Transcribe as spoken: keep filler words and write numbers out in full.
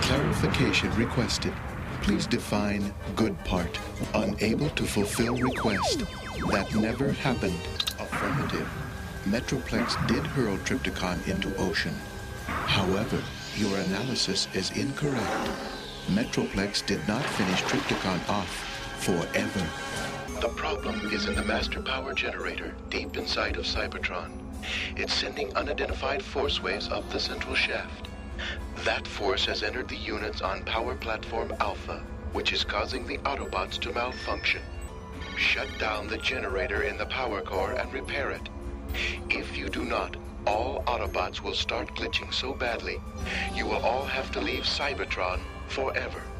Clarification requested. Please define good part. Unable to fulfill request. That never happened. Affirmative. Metroplex did hurl Trypticon into ocean. However, your analysis is incorrect. Metroplex did not finish Trypticon off forever. The problem is in the master power generator deep inside of Cybertron. It's sending unidentified force waves up the central shaft. That force has entered the units on Power Platform Alpha, which is causing the Autobots to malfunction. Shut down the generator in the power core and repair it. If you do not, all Autobots will start glitching so badly, you will all have to leave Cybertron forever.